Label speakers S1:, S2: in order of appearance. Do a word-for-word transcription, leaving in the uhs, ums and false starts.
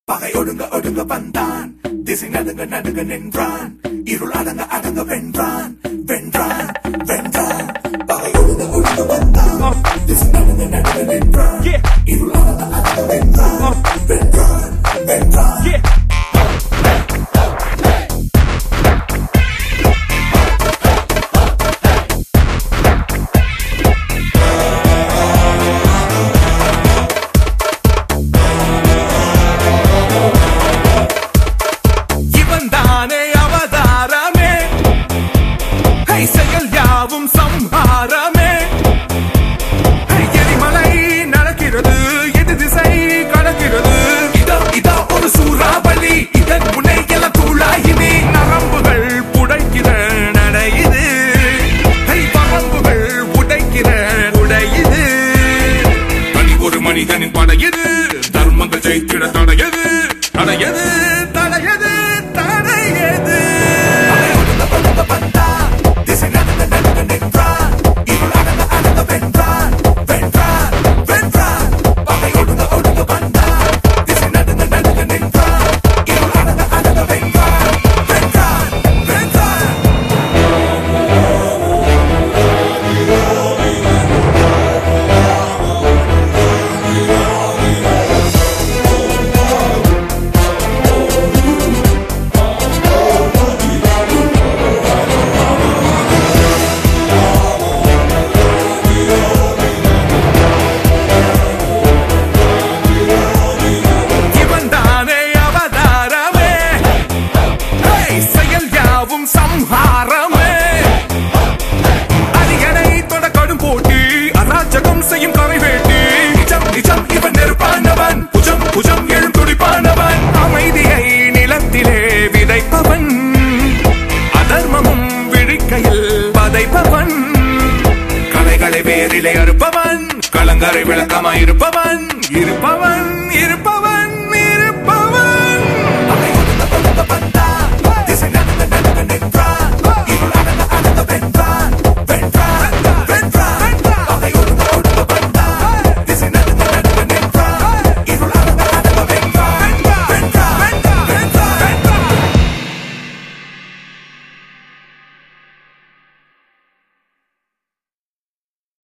S1: பகை ஒடுங்க ஒடுங்க வந்தான், திசை நடுங்க நடுங்க நின்றான், இருள் அடங்க அடங்க வென்றான் வென்றான் வென்றான். பகை ஒடுங்க ஒடுங்க வந்தான், திசை நடுங்க நடுங்க நின்றான், இருள் அடங்க அடங்க வென்றான் வென்றான் வென்றான். செயல் யாவும் சம்ஹாரமே. எரிமலை நடக்கிறது, எது திசை கடக்கிறது. இதோ இதோ ஒரு சூறாவளி, இதன் முனை எல்லாம் தூளாயினி. நரம்புகள் புடைக்கிற நடையுது, வரம்புகள் உடைக்கிற உடையுது. தனி ஒரு மனிதனின் படையுது, தர்மங்கள் ஜெயித்திட தடையது தடையது தடையது தடையது. சம்ஹாரமே. அரியணை தொட கடும் போட்டி, அராஜகம் செய்யும் கரை வேட்டி. நிஜம் நிஜம் இவன் நெருப்பானவன், புஜம் புஜம் எழும் துடிப்பானவன். அமைதியை நிலத்திலே விதைப்பவன், அதர்மமும் விழிக்கையில் பதைப்பவன். கலைகளை வேரிலே அறுப்பவன், கலங்கரை விளக்கமாய் இருப்பவன் இருப்பவன் இருப்பவன் இருப்பவன்.